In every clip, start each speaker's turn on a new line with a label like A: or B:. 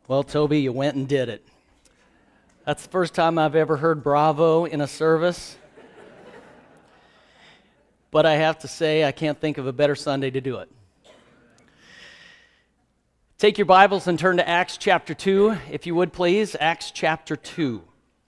A: Well, Toby, you went and did it. That's the first time I've ever heard bravo in a service. But I have to say, I can't think of a better Sunday to do it. Take your Bibles and turn to Acts chapter 2, if you would please. Acts chapter 2.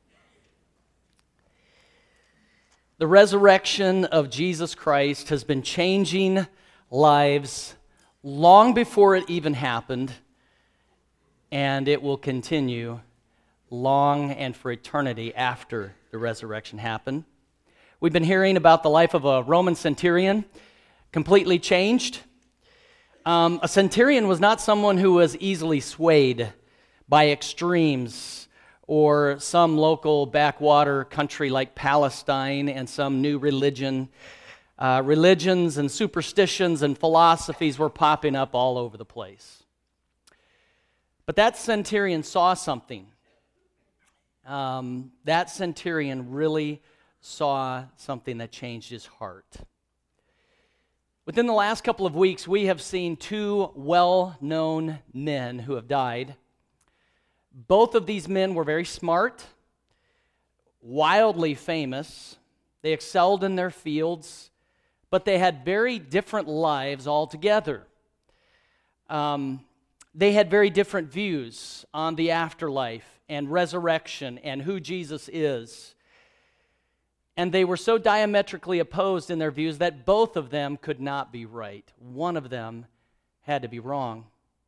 A: The resurrection of Jesus Christ has been changing lives long before it even happened, and it will continue long and for eternity after the resurrection happened. We've been hearing about the life of a Roman centurion, completely changed. A centurion was not someone who was easily swayed by extremes or some local backwater country like Palestine and some new religion. Religions and superstitions and philosophies were popping up all over the place. But that centurion saw something. That centurion really saw something that changed his heart. Within the last couple of weeks, we have seen two well-known men who have died. Both of these men were very smart, wildly famous. They excelled in their fields, but they had very different lives altogether. They had very different views on the afterlife and resurrection and who Jesus is. And they were so diametrically opposed in their views that both of them could not be right. One of them had to be wrong.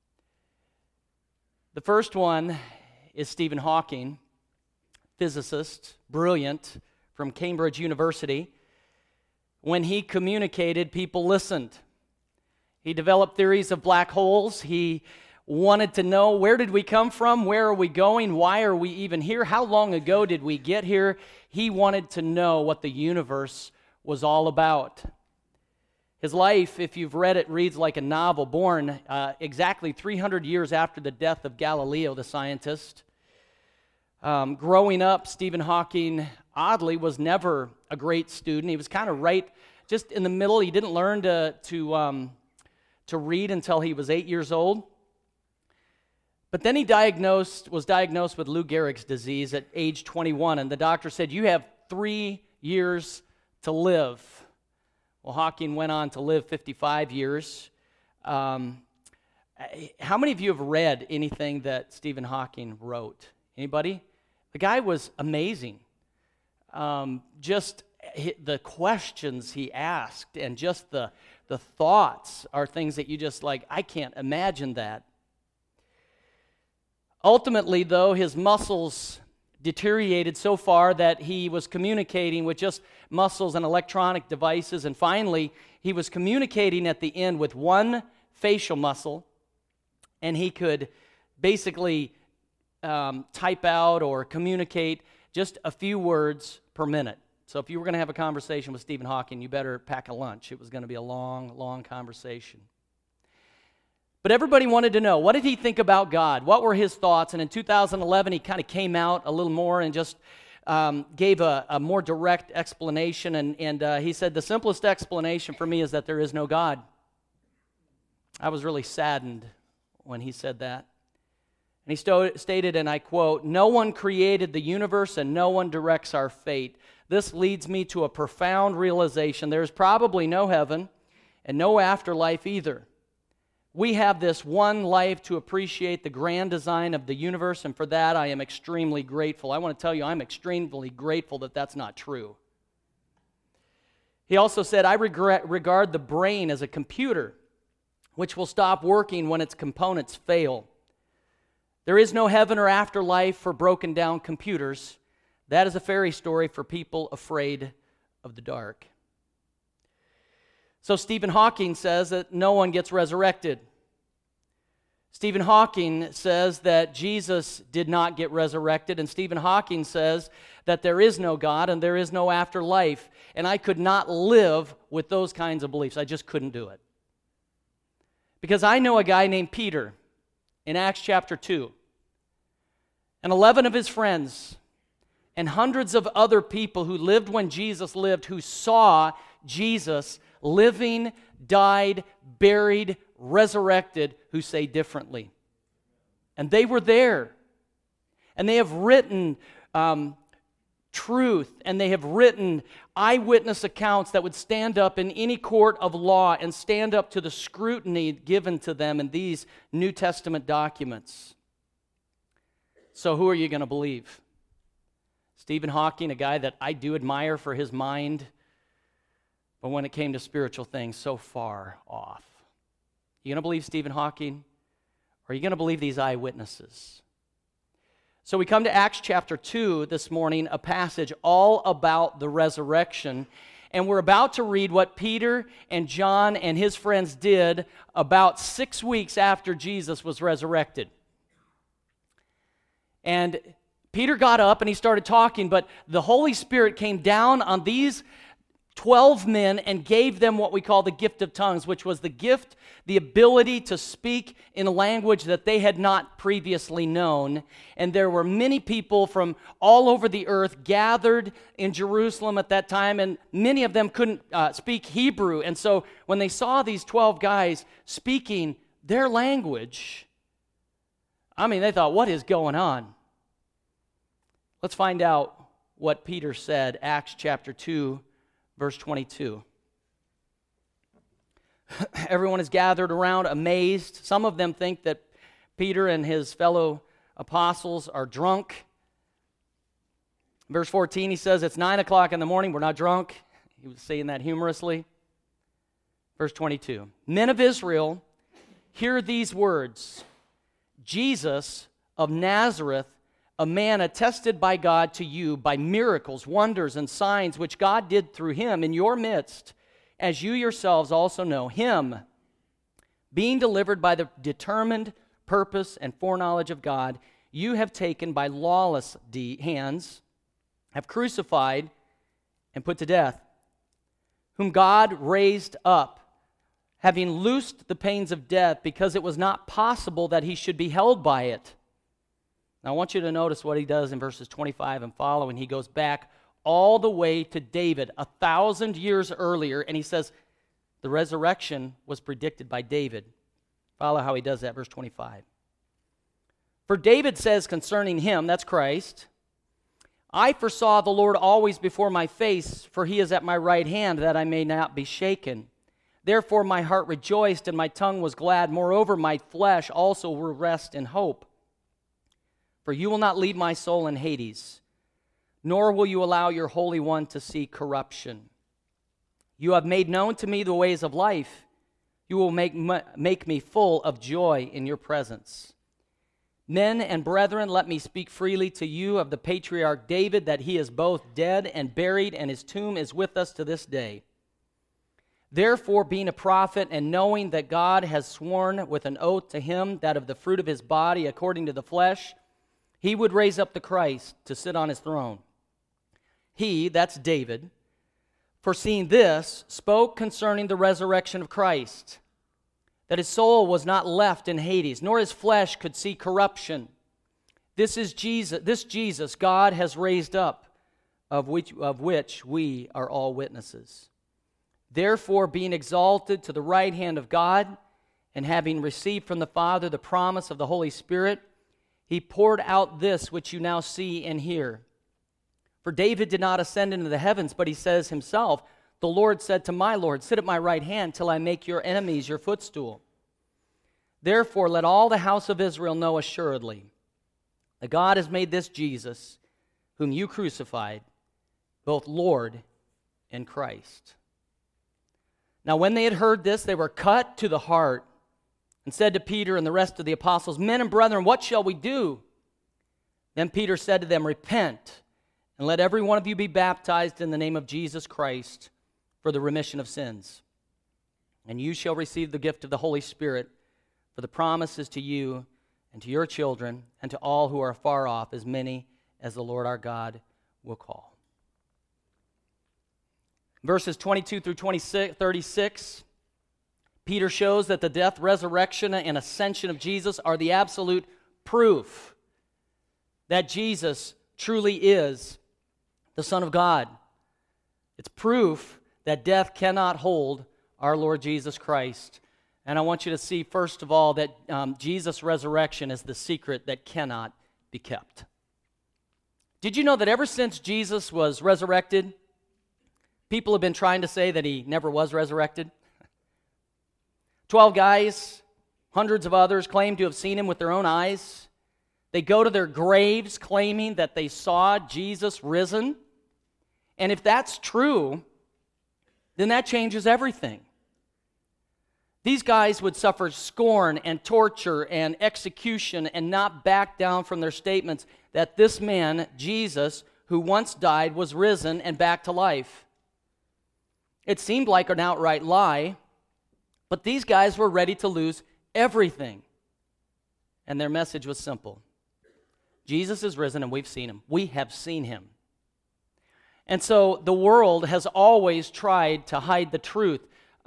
A: The first one is Stephen Hawking, physicist, brilliant, from Cambridge University. When he communicated, people listened. He developed theories of black holes. He wanted to know, where did we come from? Where are we going? Why are we even here? How long ago did we get here? He wanted to know what the universe was all about. His life, if you've read it, reads like a novel, born exactly 300 years after the death of Galileo, the scientist. Growing up, Stephen Hawking, oddly, was never a great student. He was kind of right just in the middle. He didn't learn to read until he was 8 years old. But then he was diagnosed with Lou Gehrig's disease at age 21, and the doctor said, "You have 3 years to live." Well, Hawking went on to live 55 years. How many of you have read anything that Stephen Hawking wrote? Anybody? The guy was amazing. Just the questions he asked and just the thoughts are things that you just like, I can't imagine that. Ultimately, though, his muscles deteriorated so far that he was communicating with just muscles and electronic devices, and finally, he was communicating at the end with one facial muscle, and he could basically type out or communicate just a few words per minute. So if you were going to have a conversation with Stephen Hawking, you better pack a lunch. It was going to be a long, long conversation. But everybody wanted to know, what did he think about God? What were his thoughts? And in 2011, he kind of came out a little more and just gave a more direct explanation. And he said, the simplest explanation for me is that there is no God. I was really saddened when he said that. And he stated, and I quote, "No one created the universe and no one directs our fate. This leads me to a profound realization. There is probably no heaven and no afterlife either. We have this one life to appreciate the grand design of the universe, and for that I am extremely grateful." I want to tell you, I'm extremely grateful that that's not true. He also said, "I regard the brain as a computer, which will stop working when its components fail. There is no heaven or afterlife for broken down computers. That is a fairy story for people afraid of the dark." So Stephen Hawking says that no one gets resurrected. Stephen Hawking says that Jesus did not get resurrected, and Stephen Hawking says that there is no God and there is no afterlife. And I could not live with those kinds of beliefs. I just couldn't do it. Because I know a guy named Peter in Acts chapter 2, and 11 of his friends and hundreds of other people who lived when Jesus lived, who saw Jesus living, died, buried, resurrected, who say differently. And they were there. And they have written truth, and they have written eyewitness accounts that would stand up in any court of law and stand up to the scrutiny given to them in these New Testament documents. So who are you going to believe? Stephen Hawking, a guy that I do admire for his mind, but when it came to spiritual things, so far off. You going to believe Stephen Hawking, or are you going to believe these eyewitnesses? So we come to Acts chapter 2 this morning, a passage all about the resurrection. And we're about to read what Peter and John and his friends did about 6 weeks after Jesus was resurrected. And Peter got up and he started talking, but the Holy Spirit came down on these 12 men and gave them what we call the gift of tongues, which was the gift, the ability to speak in a language that they had not previously known. And there were many people from all over the earth gathered in Jerusalem at that time, and many of them couldn't speak Hebrew. And so when they saw these 12 guys speaking their language, they thought, what is going on? Let's find out what Peter said, Acts chapter 2, verse 22. Everyone is gathered around, amazed. Some of them think that Peter and his fellow apostles are drunk. Verse 14, he says, it's 9 o'clock in the morning, we're not drunk. He was saying that humorously. Verse 22, men of Israel, hear these words. Jesus of Nazareth, a man attested by God to you by miracles, wonders, and signs which God did through him in your midst, as you yourselves also know. Him, being delivered by the determined purpose and foreknowledge of God, you have taken by lawless hands, have crucified and put to death, whom God raised up, having loosed the pains of death, because it was not possible that he should be held by it. Now, I want you to notice what he does in verses 25 and following. He goes back all the way to David 1,000 years earlier, and he says the resurrection was predicted by David. Follow how he does that, verse 25. For David says concerning him, that's Christ, I foresaw the Lord always before my face, for he is at my right hand, that I may not be shaken. Therefore my heart rejoiced, and my tongue was glad. Moreover, my flesh also will rest in hope. For you will not leave my soul in Hades, nor will you allow your Holy One to see corruption. You have made known to me the ways of life. You will make me full of joy in your presence. Men and brethren, let me speak freely to you of the patriarch David, that he is both dead and buried, and his tomb is with us to this day. Therefore, being a prophet, and knowing that God has sworn with an oath to him that of the fruit of his body, according to the flesh, he would raise up the Christ to sit on his throne. He, that's David, foreseeing this, spoke concerning the resurrection of Christ, that his soul was not left in Hades, nor his flesh could see corruption. This Jesus God has raised up, of which we are all witnesses. Therefore, being exalted to the right hand of God, and having received from the Father the promise of the Holy Spirit, he poured out this which you now see and hear. For David did not ascend into the heavens, but he says himself, the Lord said to my Lord, sit at my right hand till I make your enemies your footstool. Therefore, let all the house of Israel know assuredly that God has made this Jesus, whom you crucified, both Lord and Christ. Now, when they had heard this, they were cut to the heart, and said to Peter and the rest of the apostles, men and brethren, what shall we do? Then Peter said to them, repent, and let every one of you be baptized in the name of Jesus Christ for the remission of sins. And you shall receive the gift of the Holy Spirit, for the promise is to you and to your children and to all who are far off, as many as the Lord our God will call. Verses 22 through 36, Peter shows that the death, resurrection, and ascension of Jesus are the absolute proof that Jesus truly is the Son of God. It's proof that death cannot hold our Lord Jesus Christ. And I want you to see, first of all, that Jesus' resurrection is the secret that cannot be kept. Did you know that ever since Jesus was resurrected, people have been trying to say that he never was resurrected? 12 guys, hundreds of others claim to have seen him with their own eyes. They go to their graves claiming that they saw Jesus risen. And if that's true, then that changes everything. These guys would suffer scorn and torture and execution and not back down from their statements that this man, Jesus, who once died, was risen and back to life. It seemed like an outright lie, but these guys were ready to lose everything. And their message was simple. Jesus is risen and we've seen him. We have seen him. And so the world has always tried to hide the truth.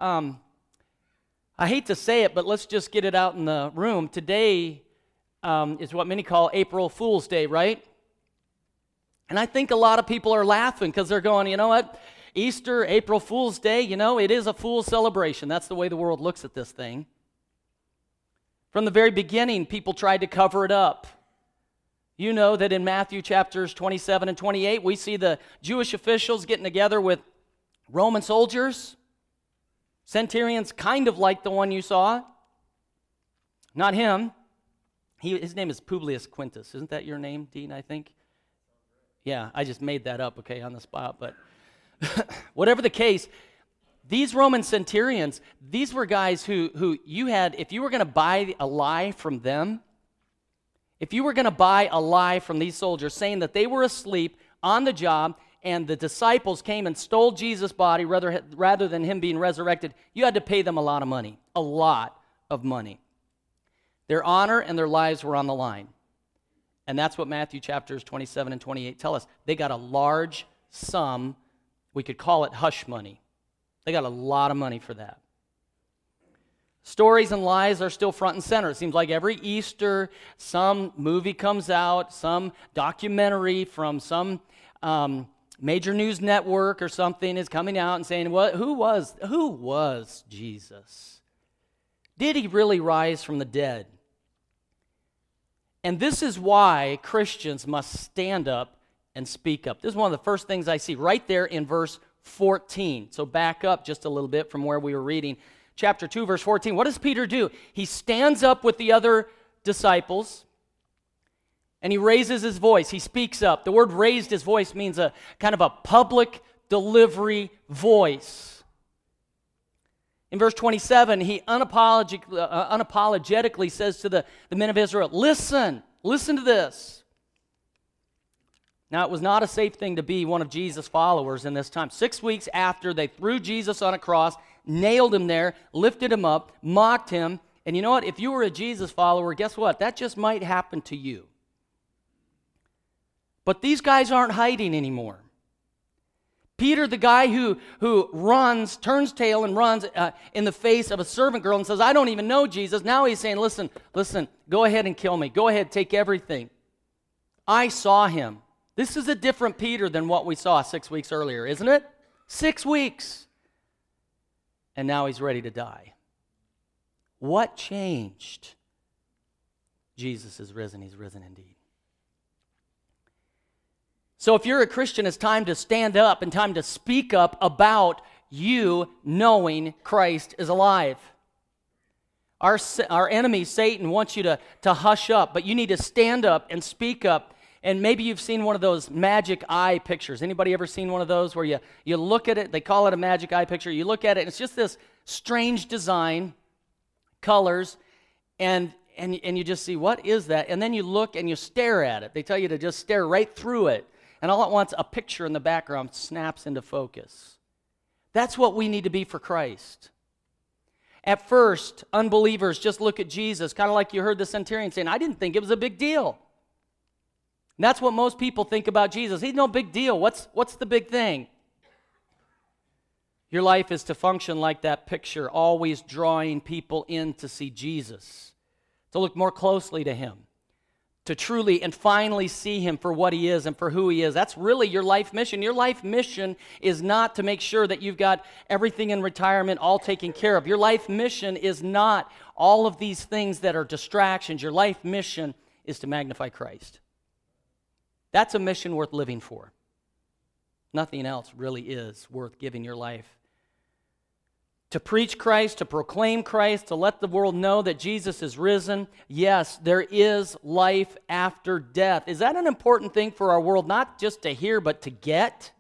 A: I hate to say it, but let's just get it out in the room. Today is what many call April Fool's Day, right? And I think a lot of people are laughing because they're going, you know what? Easter, April Fool's Day, it is a fool's celebration. That's the way the world looks at this thing. From the very beginning, people tried to cover it up. You know that in Matthew chapters 27 and 28, we see the Jewish officials getting together with Roman soldiers, centurions kind of like the one you saw. Not him. His name is Publius Quintus. Isn't that your name, Dean, I think? Yeah, I just made that up, okay, on the spot. But whatever the case, these Roman centurions, these were guys who you had, if you were going to buy a lie from them, if you were going to buy a lie from these soldiers saying that they were asleep on the job and the disciples came and stole Jesus' body rather than him being resurrected, you had to pay them a lot of money, a lot of money. Their honor and their lives were on the line. And that's what Matthew chapters 27 and 28 tell us. They got a large sum, we could call it hush money. They got a lot of money for that. Stories and lies are still front and center. It seems like every Easter, some movie comes out, some documentary from some major news network or something is coming out and saying, who was Jesus? Did he really rise from the dead? And this is why Christians must stand up and speak up. This is one of the first things I see right there in verse 14. So back up just a little bit from where we were reading. Chapter 2, verse 14. What does Peter do? He stands up with the other disciples and he raises his voice. He speaks up. The word raised his voice means a kind of a public delivery voice. In verse 27, he unapologetically says to the men of Israel, listen to this. Now, it was not a safe thing to be one of Jesus' followers in this time. 6 weeks after they threw Jesus on a cross, nailed him there, lifted him up, mocked him, and you know what? If you were a Jesus follower, guess what? That just might happen to you. But these guys aren't hiding anymore. Peter, the guy who runs, turns tail and runs in the face of a servant girl and says, I don't even know Jesus. Now he's saying, listen, go ahead and kill me. Go ahead, take everything. I saw him. This is a different Peter than what we saw 6 weeks earlier, isn't it? 6 weeks. And now he's ready to die. What changed? Jesus is risen. He's risen indeed. So if you're a Christian, it's time to stand up and time to speak up about you knowing Christ is alive. Our enemy, Satan, wants you to hush up, but you need to stand up and speak up. And maybe you've seen one of those magic eye pictures. Anybody ever seen one of those where you look at it, they call it a magic eye picture, you look at it, and it's just this strange design, colors, and you just see, what is that? And then you look and you stare at it. They tell you to just stare right through it. And all at once, a picture in the background snaps into focus. That's what we need to be for Christ. At first, unbelievers just look at Jesus, kind of like you heard the centurion saying, I didn't think it was a big deal. And that's what most people think about Jesus. He's no big deal. What's the big thing? Your life is to function like that picture, always drawing people in to see Jesus, to look more closely to him, to truly and finally see him for what he is and for who he is. That's really your life mission. Your life mission is not to make sure that you've got everything in retirement all taken care of. Your life mission is not all of these things that are distractions. Your life mission is to magnify Christ. That's a mission worth living for. Nothing else really is worth giving your life. To preach Christ, to proclaim Christ, to let the world know that Jesus is risen. Yes, there is life after death. Is that an important thing for our world, not just to hear, but to get?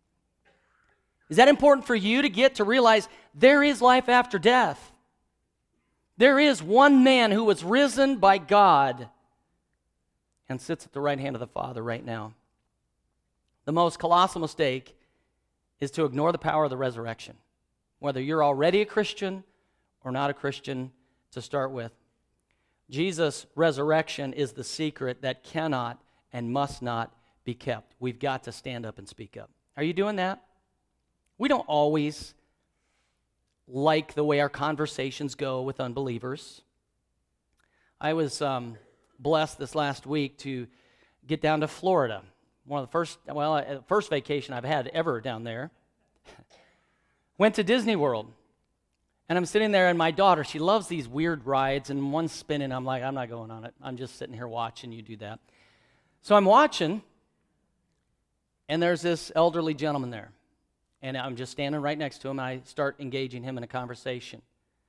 A: Is that important for you to get, to realize there is life after death? There is one man who was risen by God and sits at the right hand of the Father right now. The most colossal mistake is to ignore the power of the resurrection, whether you're already a Christian or not a Christian to start with. Jesus' resurrection is the secret that cannot and must not be kept. We've got to stand up and speak up. Are you doing that? We don't always like the way our conversations go with unbelievers. I was blessed this last week to get down to Florida. One of the first vacation I've had ever down there. Went to Disney World, and I'm sitting there, and my daughter, she loves these weird rides, and one's spinning. I'm like, I'm not going on it. I'm just sitting here watching you do that. So I'm watching, and there's this elderly gentleman there, and I'm just standing right next to him, and I start engaging him in a conversation.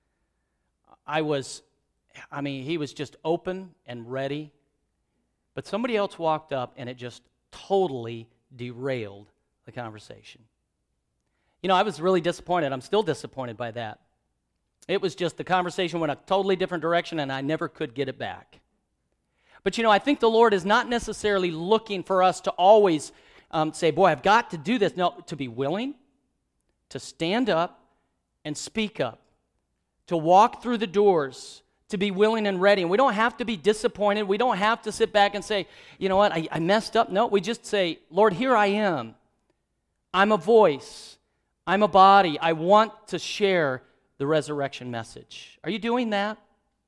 A: He was just open and ready, but somebody else walked up, and it just totally derailed the conversation. You know, I was really disappointed. I'm still disappointed by that. It was just the conversation went a totally different direction, and I never could get it back. But, you know, I think the Lord is not necessarily looking for us to always say, boy, I've got to do this. No, to be willing to stand up and speak up, to walk through the doors, to be willing and ready. And we don't have to be disappointed. We don't have to sit back and say, you know what, I messed up. No, we just say, Lord, here I am. I'm a voice. I'm a body. I want to share the resurrection message. Are you doing that?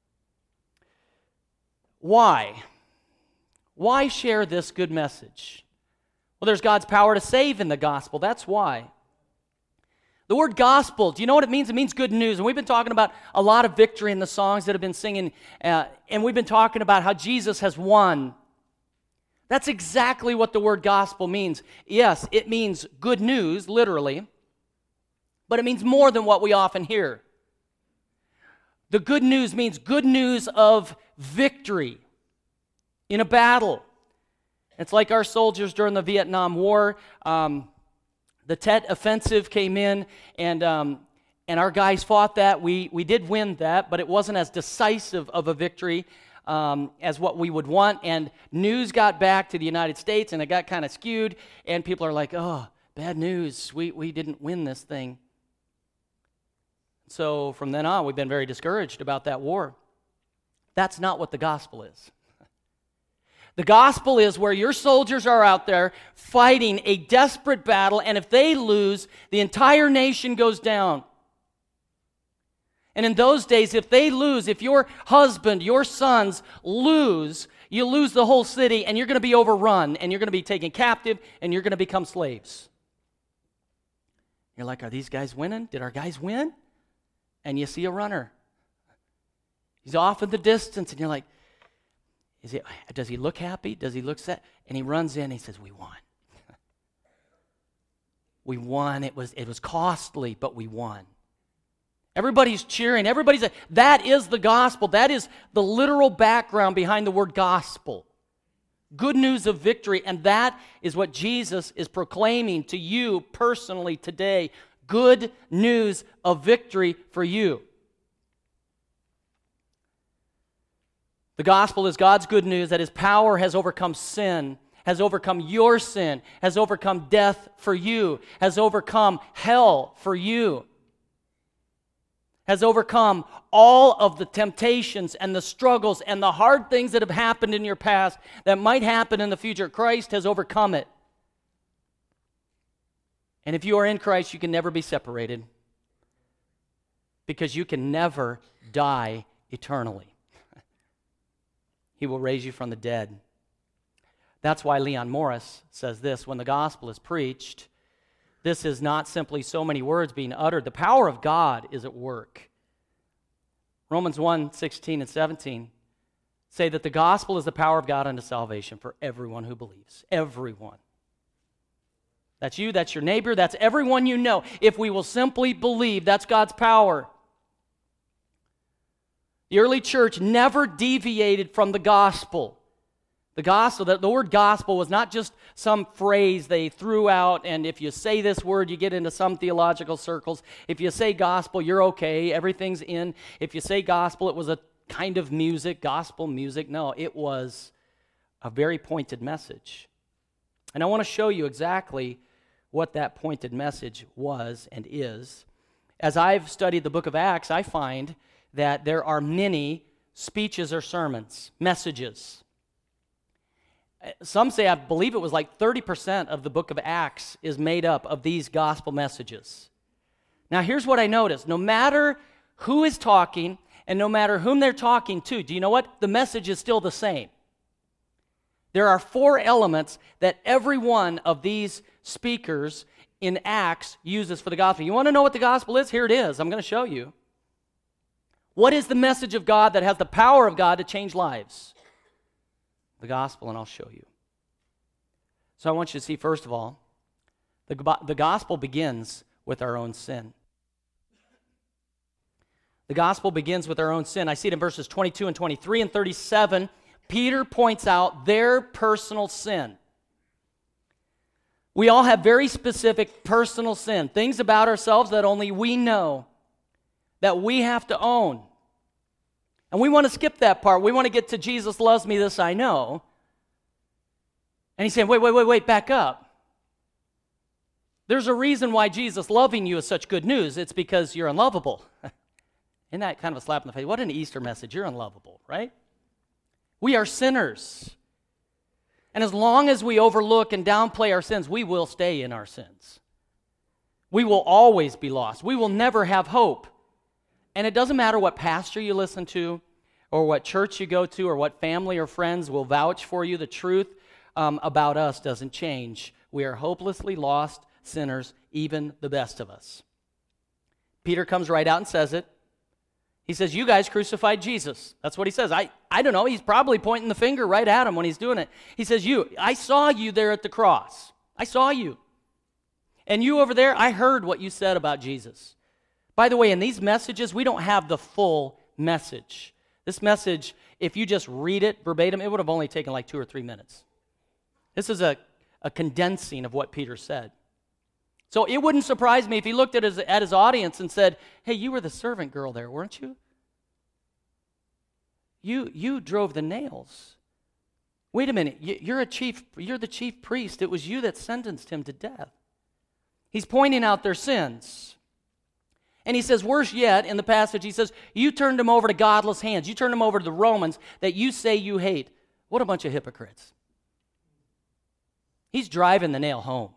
A: Why? Why share this good message? Well, there's God's power to save in the gospel. That's why. The word gospel, do you know what it means? It means good news. And we've been talking about a lot of victory in the songs that have been singing, and we've been talking about how Jesus has won. That's exactly what the word gospel means. Yes, it means good news, literally, but it means more than what we often hear. The good news means good news of victory in a battle. It's like our soldiers during the Vietnam War. The Tet Offensive came in, and our guys fought that. We did win that, but it wasn't as decisive of a victory as what we would want. And news got back to the United States, and it got kind of skewed, and people are like, oh, bad news. We didn't win this thing. So from then on, we've been very discouraged about that war. That's not what the gospel is. The gospel is where your soldiers are out there fighting a desperate battle, and if they lose, the entire nation goes down. And in those days, if they lose, if your husband, your sons lose, you lose the whole city, and you're going to be overrun, and you're going to be taken captive, and you're going to become slaves. You're like, are these guys winning? Did our guys win? And you see a runner. He's off in the distance, and you're like, does he look happy? Does he look sad? And he runs in and he says, we won. We won. It was costly, but we won. Everybody's cheering. That is the gospel. That is the literal background behind the word gospel. Good news of victory, and that is what Jesus is proclaiming to you personally today. Good news of victory for you. The gospel is God's good news that His power has overcome sin, has overcome your sin, has overcome death for you, has overcome hell for you, has overcome all of the temptations and the struggles and the hard things that have happened in your past that might happen in the future. Christ has overcome it. And if you are in Christ, you can never be separated because you can never die eternally. He will raise you from the dead. That's why Leon Morris says this: when the gospel is preached, this is not simply so many words being uttered. The power of God is at work. Romans 1:16 and 17 say that the gospel is the power of God unto salvation for everyone who believes. Everyone. That's you, that's your neighbor, that's everyone you know. If we will simply believe, that's God's power. The early church never deviated from the gospel. The gospel, the word gospel was not just some phrase they threw out, and if you say this word, you get into some theological circles. If you say gospel, you're okay, everything's in. If you say gospel, it was a kind of music, gospel music. No, it was a very pointed message. And I want to show you exactly what that pointed message was and is. As I've studied the book of Acts, I find that there are many speeches or sermons, messages. Some say, I believe it was like 30% of the book of Acts is made up of these gospel messages. Now, here's what I noticed. No matter who is talking and no matter whom they're talking to, do you know what? The message is still the same. There are 4 elements that every one of these speakers in Acts uses for the gospel. You want to know what the gospel is? Here it is. I'm going to show you. What is the message of God that has the power of God to change lives? The gospel, and I'll show you. So I want you to see, first of all, the gospel begins with our own sin. The gospel begins with our own sin. I see it in verses 22 and 23 and 37. Peter points out their personal sin. We all have very specific personal sin, things about ourselves that only we know, that we have to own. And we want to skip that part. We want to get to Jesus loves me, this I know. And he's saying, wait, back up. There's a reason why Jesus loving you is such good news. It's because you're unlovable. Isn't that kind of a slap in the face? What an Easter message. You're unlovable, right? We are sinners. And as long as we overlook and downplay our sins, we will stay in our sins. We will always be lost. We will never have hope. And it doesn't matter what pastor you listen to or what church you go to or what family or friends will vouch for you. The truth about us doesn't change. We are hopelessly lost sinners, even the best of us. Peter comes right out and says it. He says, you guys crucified Jesus. That's what he says. I don't know. He's probably pointing the finger right at him when he's doing it. He says, I saw you there at the cross. I saw you. And you over there, I heard what you said about Jesus. By the way, in these messages, we don't have the full message. This message, if you just read it verbatim, it would have only taken like 2 or 3 minutes. This is a condensing of what Peter said. So it wouldn't surprise me if he looked at his audience and said, hey, you were the servant girl there, weren't you? You drove the nails. Wait a minute, you're the chief priest. It was you that sentenced him to death. He's pointing out their sins. And he says, worse yet, in the passage, he says, you turned them over to godless hands. You turned them over to the Romans that you say you hate. What a bunch of hypocrites. He's driving the nail home.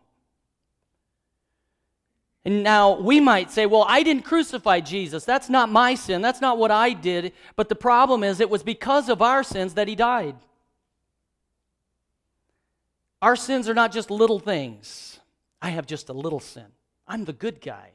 A: And now we might say, well, I didn't crucify Jesus. That's not my sin. That's not what I did. But the problem is it was because of our sins that he died. Our sins are not just little things. I have just a little sin. I'm the good guy.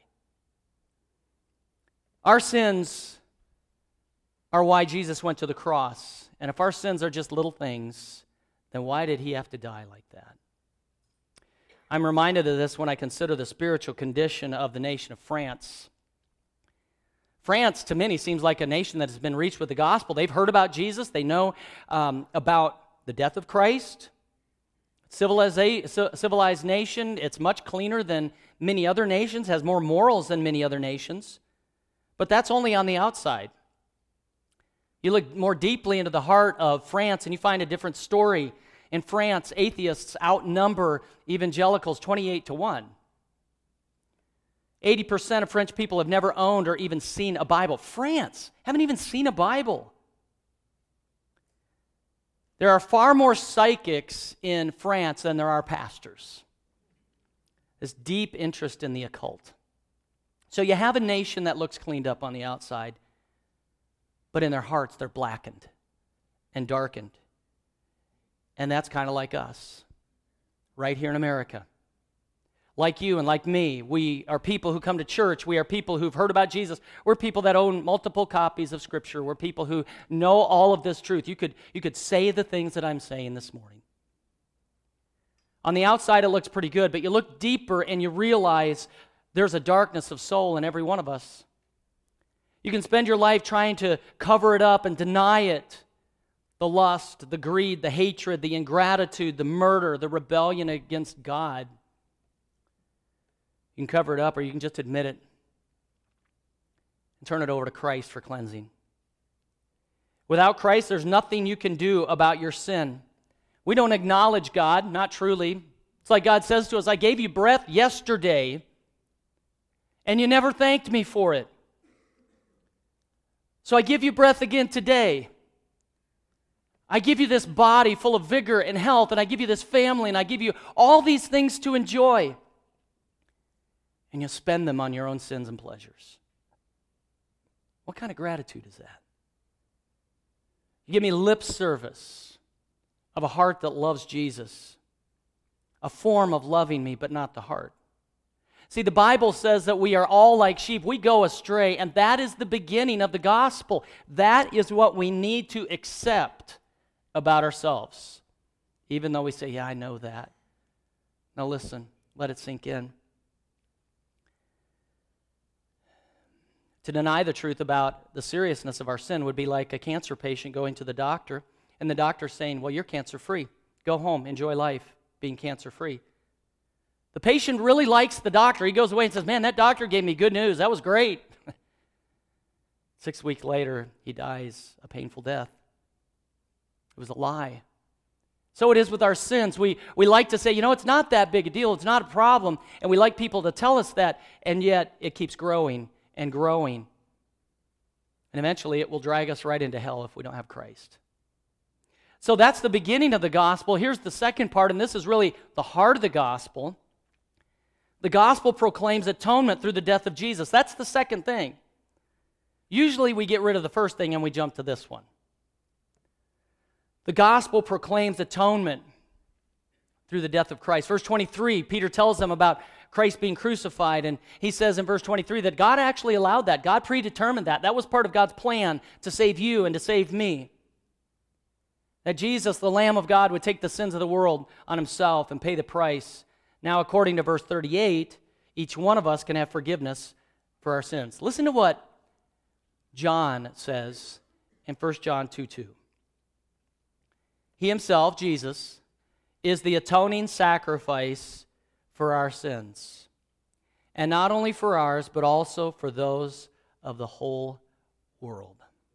A: Our sins are why Jesus went to the cross. And if our sins are just little things, then why did he have to die like that? I'm reminded of this when I consider the spiritual condition of the nation of France. France, to many, seems like a nation that has been reached with the gospel. They've heard about Jesus. They know about the death of Christ. Civilized nation. It's much cleaner than many other nations, has more morals than many other nations. But that's only on the outside. You look more deeply into the heart of France and you find a different story. In France, atheists outnumber evangelicals 28-1. 80% of French people have never owned or even seen a Bible. France, haven't even seen a Bible. There are far more psychics in France than there are pastors. This deep interest in the occult. So you have a nation that looks cleaned up on the outside, but in their hearts they're blackened and darkened. And that's kind of like us, right here in America. Like you and like me, we are people who come to church. We are people who've heard about Jesus. We're people that own multiple copies of Scripture. We're people who know all of this truth. You could say the things that I'm saying this morning. On the outside, it looks pretty good, but you look deeper and you realize there's a darkness of soul in every one of us. You can spend your life trying to cover it up and deny it. The lust, the greed, the hatred, the ingratitude, the murder, the rebellion against God. You can cover it up or you can just admit it and turn it over to Christ for cleansing. Without Christ, there's nothing you can do about your sin. We don't acknowledge God, not truly. It's like God says to us, I gave you breath yesterday, and you never thanked me for it. So I give you breath again today. I give you this body full of vigor and health, and I give you this family, and I give you all these things to enjoy. And you spend them on your own sins and pleasures. What kind of gratitude is that? You give me lip service of a heart that loves Jesus, a form of loving me, but not the heart. See, the Bible says that we are all like sheep. We go astray, and that is the beginning of the gospel. That is what we need to accept about ourselves, even though we say, yeah, I know that. Now listen, let it sink in. To deny the truth about the seriousness of our sin would be like a cancer patient going to the doctor, and the doctor saying, well, you're cancer-free. Go home, enjoy life, being cancer-free. The patient really likes the doctor. He goes away and says, man, that doctor gave me good news. That was great. 6 weeks later, he dies a painful death. It was a lie. So it is with our sins. We like to say, it's not that big a deal. It's not a problem. And we like people to tell us that, and yet it keeps growing and growing. And eventually it will drag us right into hell if we don't have Christ. So that's the beginning of the gospel. Here's the second part, and this is really the heart of the gospel. The gospel proclaims atonement through the death of Jesus. That's the second thing. Usually we get rid of the first thing and we jump to this one. The gospel proclaims atonement through the death of Christ. Verse 23, Peter tells them about Christ being crucified, and he says in verse 23 that God actually allowed that. God predetermined that. That was part of God's plan to save you and to save me. That Jesus, the Lamb of God, would take the sins of the world on himself and pay the price. Now, according to verse 38, each one of us can have forgiveness for our sins. Listen to what John says in 1 John 2:2. He himself, Jesus, is the atoning sacrifice for our sins. And not only for ours, but also for those of the whole world.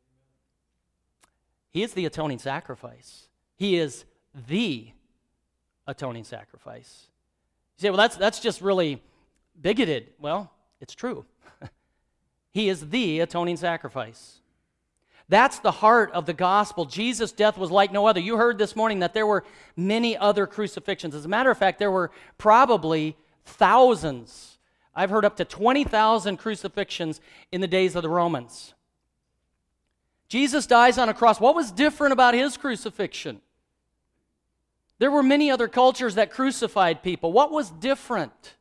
A: He is the atoning sacrifice. He is the atoning sacrifice. You say, well, that's just really bigoted. Well, it's true. He is the atoning sacrifice. That's the heart of the gospel. Jesus' death was like no other. You heard this morning that there were many other crucifixions. As a matter of fact, there were probably thousands. I've heard up to 20,000 crucifixions in the days of the Romans. Jesus dies on a cross. What was different about his crucifixion? There were many other cultures that crucified people. What was different?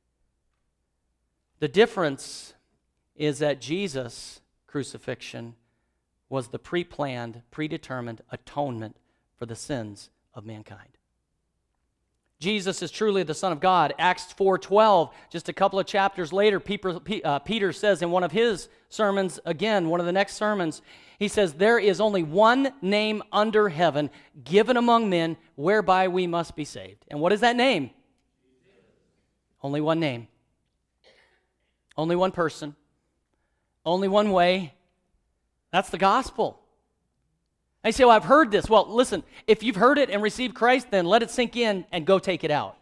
A: The difference is that Jesus' crucifixion was the pre-planned, predetermined atonement for the sins of mankind. Jesus is truly the Son of God. Acts 4:12, just a couple of chapters later, Peter says in one of his sermons, again, one of the next sermons, he says, there is only one name under heaven given among men whereby we must be saved. And what is that name? Only one name. Only one person. Only one way. That's the gospel. I say, well, I've heard this. Well, listen, if you've heard it and received Christ, then let it sink in and go take it out.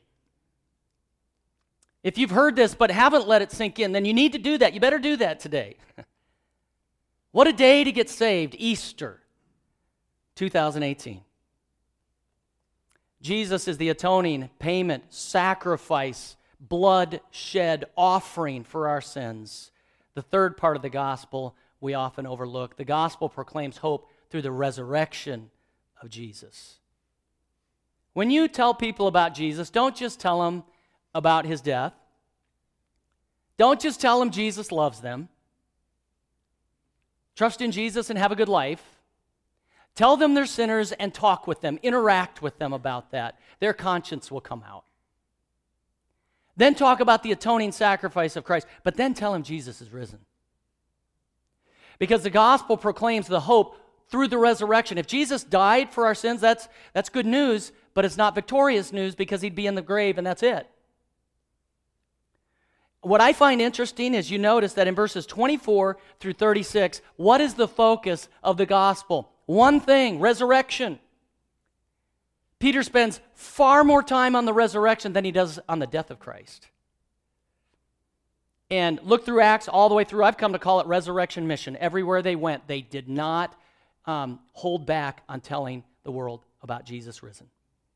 A: If you've heard this but haven't let it sink in, then you need to do that. You better do that today. What a day to get saved, Easter 2018. Jesus is the atoning payment, sacrifice, blood shed offering for our sins. The third part of the gospel we often overlook. The gospel proclaims hope through the resurrection of Jesus. When you tell people about Jesus, don't just tell them about his death. Don't just tell them Jesus loves them. Trust in Jesus and have a good life. Tell them they're sinners and talk with them. Interact with them about that. Their conscience will come out. Then talk about the atoning sacrifice of Christ. But then tell them Jesus is risen. Because the gospel proclaims the hope through the resurrection. If Jesus died for our sins, that's good news, but it's not victorious news because he'd be in the grave and that's it. What I find interesting is you notice that in verses 24 through 36, what is the focus of the gospel? One thing, resurrection. Peter spends far more time on the resurrection than he does on the death of Christ. And look through Acts all the way through. I've come to call it resurrection mission. Everywhere they went, they did not hold back on telling the world about Jesus risen.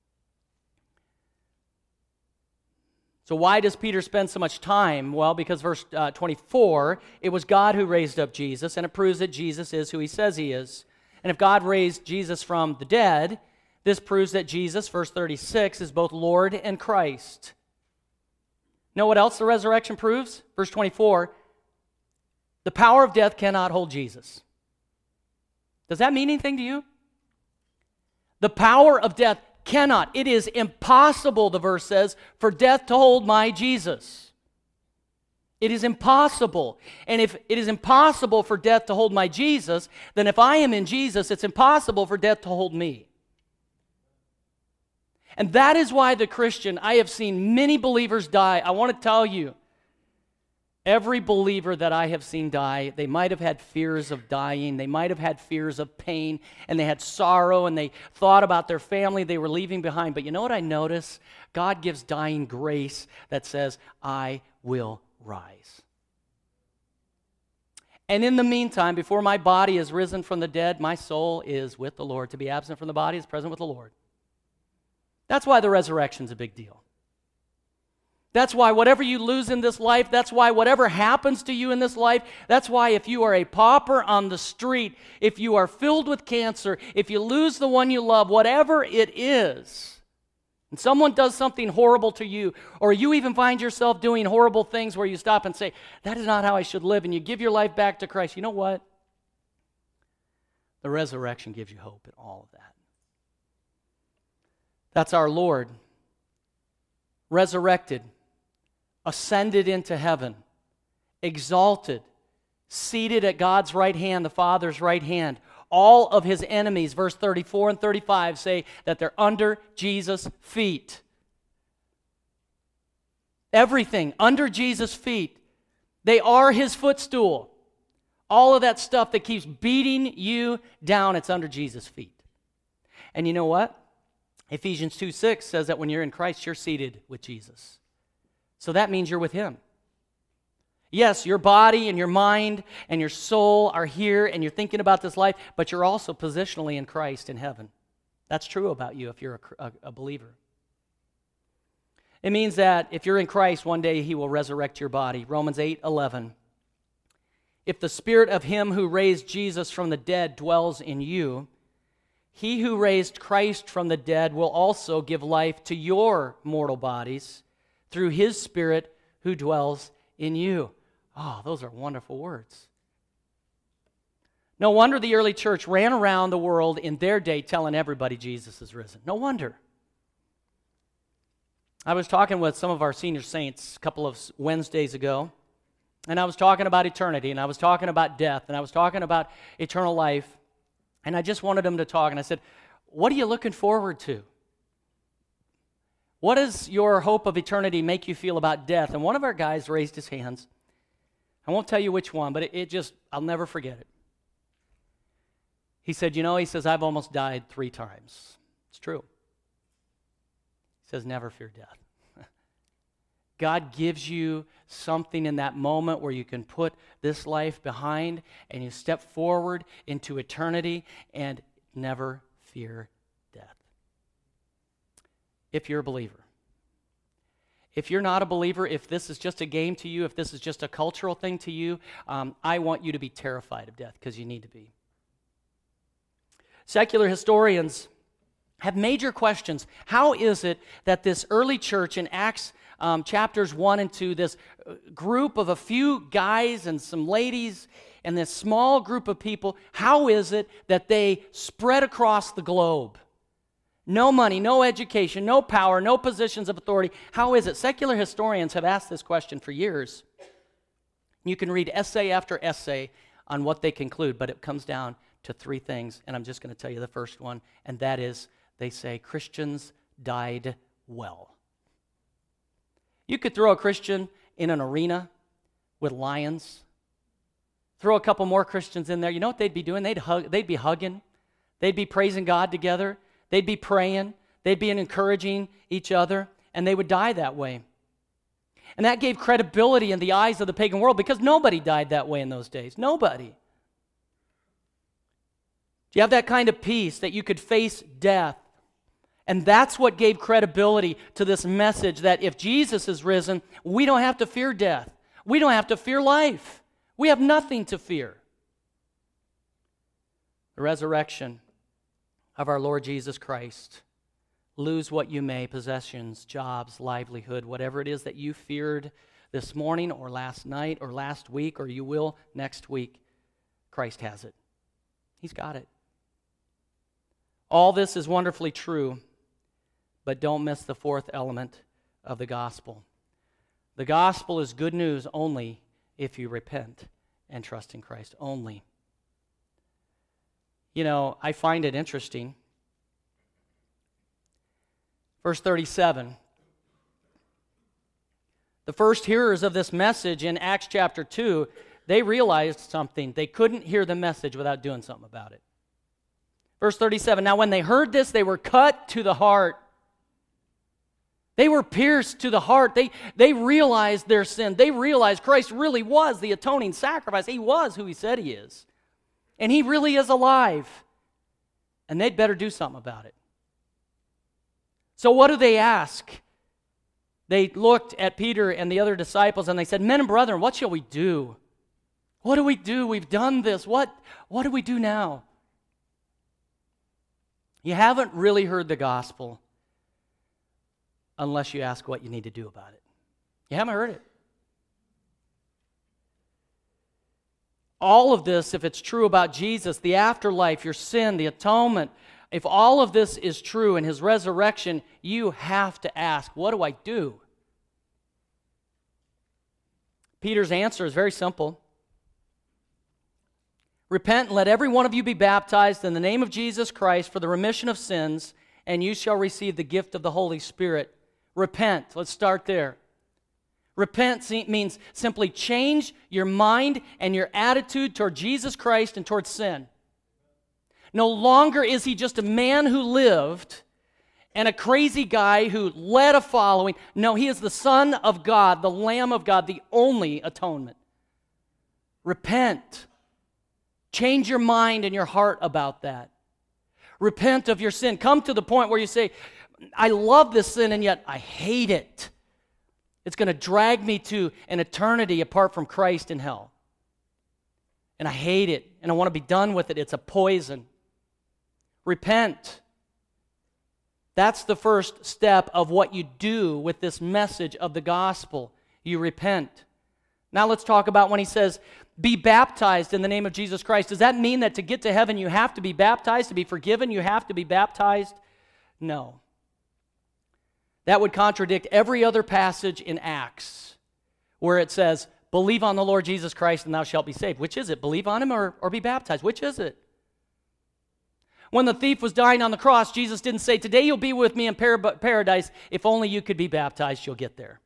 A: So why does Peter spend so much time? Well, because verse 24, it was God who raised up Jesus, and it proves that Jesus is who he says he is. And if God raised Jesus from the dead, this proves that Jesus, verse 36, is both Lord and Christ. Know what else the resurrection proves? Verse 24, the power of death cannot hold Jesus. Does that mean anything to you? The power of death cannot. It is impossible, the verse says, for death to hold my Jesus. It is impossible. And if it is impossible for death to hold my Jesus, then if I am in Jesus, it's impossible for death to hold me. And that is why the Christian, I have seen many believers die. I want to tell you, every believer that I have seen die, they might have had fears of dying, they might have had fears of pain, and they had sorrow, and they thought about their family they were leaving behind. But you know what I notice? God gives dying grace that says, I will rise. And in the meantime, before my body is risen from the dead, my soul is with the Lord. To be absent from the body is present with the Lord. That's why the resurrection's a big deal. That's why whatever you lose in this life, that's why whatever happens to you in this life, that's why if you are a pauper on the street, if you are filled with cancer, if you lose the one you love, whatever it is, and someone does something horrible to you, or you even find yourself doing horrible things where you stop and say, that is not how I should live, and you give your life back to Christ, you know what? The resurrection gives you hope in all of that. That's our Lord, resurrected, ascended into heaven, exalted, seated at God's right hand, the Father's right hand. All of his enemies, verse 34 and 35, say that they're under Jesus' feet. Everything under Jesus' feet. They are his footstool. All of that stuff that keeps beating you down, it's under Jesus' feet. And you know what? Ephesians 2:6 says that when you're in Christ, you're seated with Jesus. So that means you're with him. Yes, your body and your mind and your soul are here and you're thinking about this life, but you're also positionally in Christ in heaven. That's true about you if you're a believer. It means that if you're in Christ, one day he will resurrect your body. Romans 8:11. If the spirit of him who raised Jesus from the dead dwells in you, he who raised Christ from the dead will also give life to your mortal bodies through his Spirit who dwells in you. Oh, those are wonderful words. No wonder the early church ran around the world in their day telling everybody Jesus is risen. No wonder. I was talking with some of our senior saints a couple of Wednesdays ago, and I was talking about eternity, and I was talking about death, and I was talking about eternal life. And I just wanted them to talk, and I said, what are you looking forward to? What does your hope of eternity make you feel about death? And one of our guys raised his hands. I won't tell you which one, but it just, I'll never forget it. He said, he says, I've almost died 3 times. It's true. He says, never fear death. God gives you something in that moment where you can put this life behind and you step forward into eternity and never fear death. If you're a believer. If you're not a believer, if this is just a game to you, if this is just a cultural thing to you, I want you to be terrified of death because you need to be. Secular historians have major questions. How is it that this early church in Acts chapters 1 and 2, this group of a few guys and some ladies and this small group of people, how is it that they spread across the globe? No money, no education, no power, no positions of authority. How is it? Secular historians have asked this question for years. You can read essay after essay on what they conclude, but it comes down to three things, and I'm just going to tell you the first one, and that is they say Christians died well. You could throw a Christian in an arena with lions, throw a couple more Christians in there. You know what they'd be doing? They'd be hugging. They'd be praising God together. They'd be praying. They'd be encouraging each other, and they would die that way. And that gave credibility in the eyes of the pagan world because nobody died that way in those days. Nobody. Do you have that kind of peace that you could face death? And that's what gave credibility to this message that if Jesus is risen, we don't have to fear death. We don't have to fear life. We have nothing to fear. The resurrection of our Lord Jesus Christ. Lose what you may, possessions, jobs, livelihood, whatever it is that you feared this morning or last night or last week or you will next week, Christ has it. He's got it. All this is wonderfully true, but don't miss the fourth element of the gospel. The gospel is good news only if you repent and trust in Christ only. You know, I find it interesting. Verse 37. The first hearers of this message in Acts chapter 2, they realized something. They couldn't hear the message without doing something about it. Verse 37, now when they heard this, they were cut to the heart. They were pierced to the heart. They realized their sin. They realized Christ really was the atoning sacrifice. He was who he said he is. And he really is alive. And they'd better do something about it. So what do they ask? They looked at Peter and the other disciples and they said, men and brethren, what shall we do? What do we do? We've done this. What do we do now? You haven't really heard the gospel unless you ask what you need to do about it. You haven't heard it. All of this, if it's true about Jesus, the afterlife, your sin, the atonement, if all of this is true in his resurrection, you have to ask, what do I do? Peter's answer is very simple. Repent and let every one of you be baptized in the name of Jesus Christ for the remission of sins, and you shall receive the gift of the Holy Spirit. Repent. Let's start there. Repent means simply change your mind and your attitude toward Jesus Christ and toward sin. No longer is he just a man who lived and a crazy guy who led a following. No, he is the Son of God, the Lamb of God, the only atonement. Repent. Change your mind and your heart about that. Repent of your sin. Come to the point where you say, I love this sin and yet I hate it. It's going to drag me to an eternity apart from Christ in hell. And I hate it and I want to be done with it. It's a poison. Repent. That's the first step of what you do with this message of the gospel. You repent. Now let's talk about when he says, be baptized in the name of Jesus Christ. Does that mean that to get to heaven you have to be baptized? To be forgiven you have to be baptized? No. That would contradict every other passage in Acts where it says, believe on the Lord Jesus Christ and thou shalt be saved. Which is it? Believe on him or be baptized? Which is it? When the thief was dying on the cross, Jesus didn't say, today you'll be with me in paradise. If only you could be baptized, you'll get there.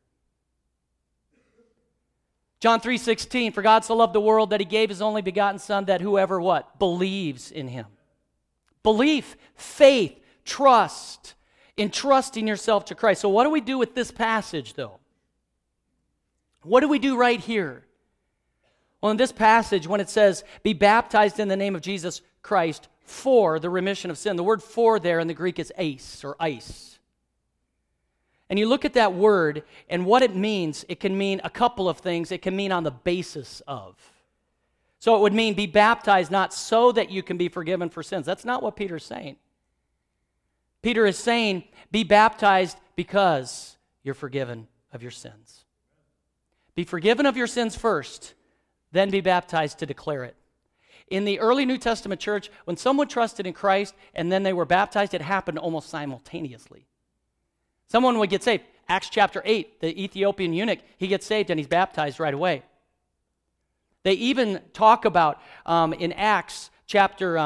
A: John 3:16, for God so loved the world that he gave his only begotten Son, that whoever what? Believes in him. Belief, faith, trust, entrusting yourself to Christ. So what do we do with this passage, though? What do we do right here? Well, in this passage, when it says, be baptized in the name of Jesus Christ for the remission of sin, the word for there in the Greek is eis or ice. And you look at that word and what it means, it can mean a couple of things. It can mean on the basis of. So it would mean be baptized not so that you can be forgiven for sins. That's not what Peter's saying. Peter is saying, be baptized because you're forgiven of your sins. Be forgiven of your sins first, then be baptized to declare it. In the early New Testament church, when someone trusted in Christ and then they were baptized, it happened almost simultaneously. Someone would get saved. Acts chapter 8, the Ethiopian eunuch, he gets saved and he's baptized right away. They even talk about in Acts chapter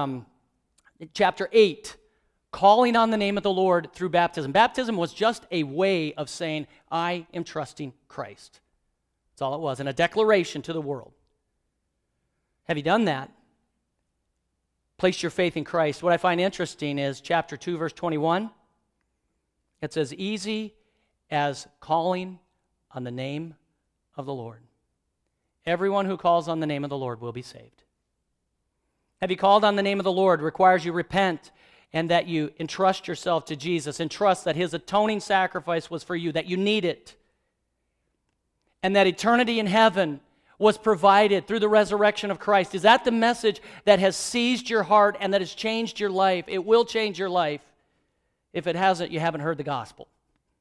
A: 8, calling on the name of the Lord through baptism. Baptism was just a way of saying, I am trusting Christ. That's all it was, and a declaration to the world. Have you done that? Place your faith in Christ. What I find interesting is chapter 2, verse 21. It's as easy as calling on the name of the Lord. Everyone who calls on the name of the Lord will be saved. Have you called on the name of the Lord? Requires you repent and that you entrust yourself to Jesus and trust that his atoning sacrifice was for you, that you need it, and that eternity in heaven was provided through the resurrection of Christ. Is that the message that has seized your heart and that has changed your life? It will change your life. If it hasn't, you haven't heard the gospel.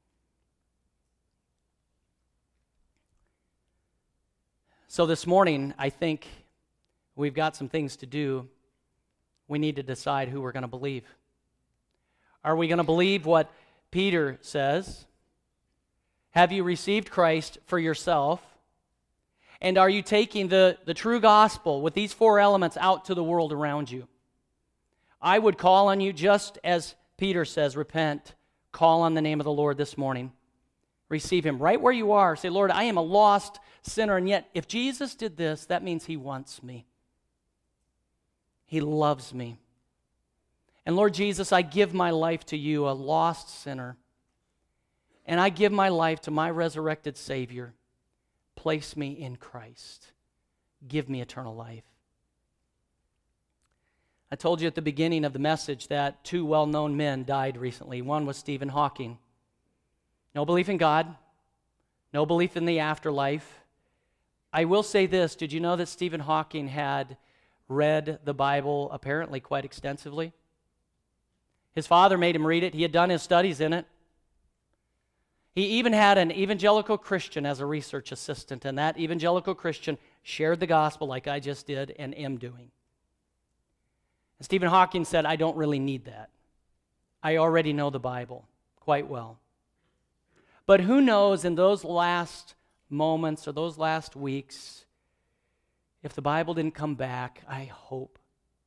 A: So this morning, I think we've got some things to do. We need to decide who we're going to believe. Are we going to believe what Peter says? Have you received Christ for yourself? And are you taking the true gospel with these four elements out to the world around you? I would call on you just as Peter says, repent, call on the name of the Lord this morning. Receive him right where you are. Say, Lord, I am a lost sinner, and yet if Jesus did this, that means he wants me. He loves me. And Lord Jesus, I give my life to you, a lost sinner. And I give my life to my resurrected Savior. Place me in Christ. Give me eternal life. I told you at the beginning of the message that two well-known men died recently. One was Stephen Hawking. No belief in God, no belief in the afterlife. I will say this, did you know that Stephen Hawking had read the Bible apparently quite extensively? His father made him read it. He had done his studies in it. He even had an evangelical Christian as a research assistant, and that evangelical Christian shared the gospel like I just did and am doing. And Stephen Hawking said, I don't really need that. I already know the Bible quite well. But who knows in those last moments or those last weeks, if the Bible didn't come back, I hope.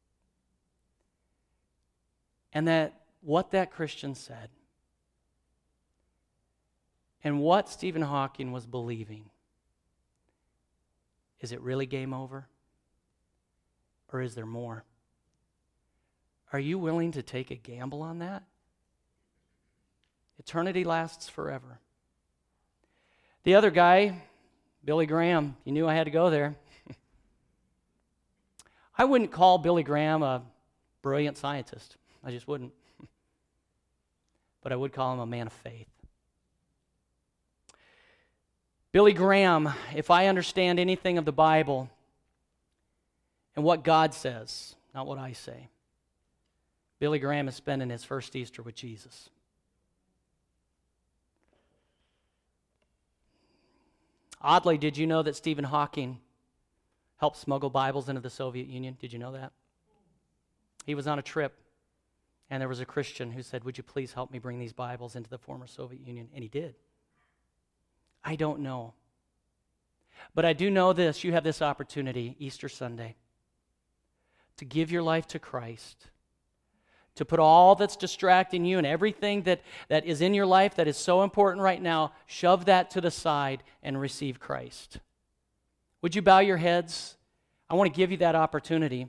A: And that what that Christian said and what Stephen Hawking was believing, is it really game over? Or is there more? Are you willing to take a gamble on that? Eternity lasts forever. The other guy, Billy Graham, you knew I had to go there. I wouldn't call Billy Graham a brilliant scientist. I just wouldn't. But I would call him a man of faith. Billy Graham, if I understand anything of the Bible and what God says, not what I say, Billy Graham is spending his first Easter with Jesus. Oddly, did you know that Stephen Hawking helped smuggle Bibles into the Soviet Union? Did you know that? He was on a trip, and there was a Christian who said, would you please help me bring these Bibles into the former Soviet Union? And he did. I don't know. But I do know this. You have this opportunity, Easter Sunday, to give your life to Christ, to put all that's distracting you and everything that is in your life that is so important right now, shove that to the side and receive Christ. Would you bow your heads? I want to give you that opportunity.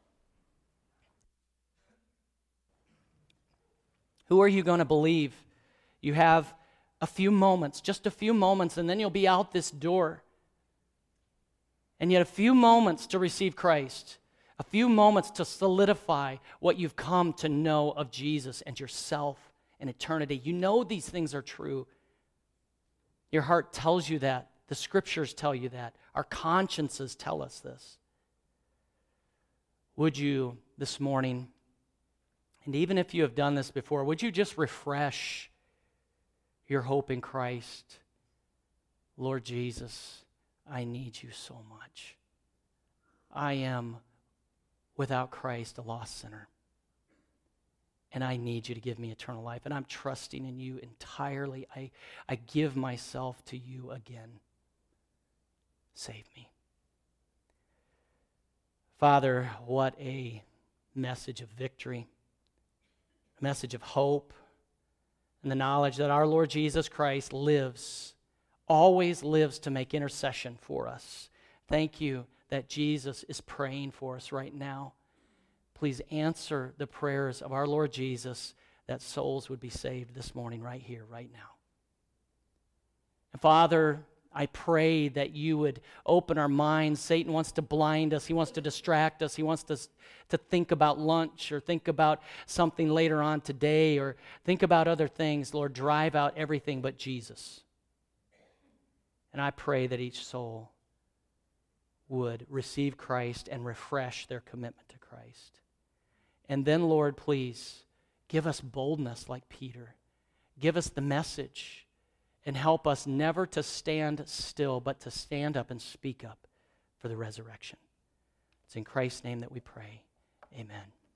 A: Who are you going to believe? You have a few moments, just a few moments, and then you'll be out this door. And yet a few moments to receive Christ. A few moments to solidify what you've come to know of Jesus and yourself and eternity. You know these things are true. Your heart tells you that. The Scriptures tell you that. Our consciences tell us this. Would you this morning And even if you have done this before, would you just refresh your hope in Christ? Lord Jesus, I need you so much. I am, without Christ, a lost sinner. And I need you to give me eternal life. And I'm trusting in you entirely. I give myself to you again. Save me. Father, what a message of victory, a message of hope, and the knowledge that our Lord Jesus Christ lives, always lives to make intercession for us. Thank you that Jesus is praying for us right now. Please answer the prayers of our Lord Jesus that souls would be saved this morning right here, right now. And Father, I pray that you would open our minds. Satan wants to blind us. He wants to distract us. He wants us to think about lunch or think about something later on today or think about other things. Lord, drive out everything but Jesus. And I pray that each soul would receive Christ and refresh their commitment to Christ. And then, Lord, please give us boldness like Peter. Give us the message and help us never to stand still, but to stand up and speak up for the resurrection. It's in Christ's name that we pray. Amen.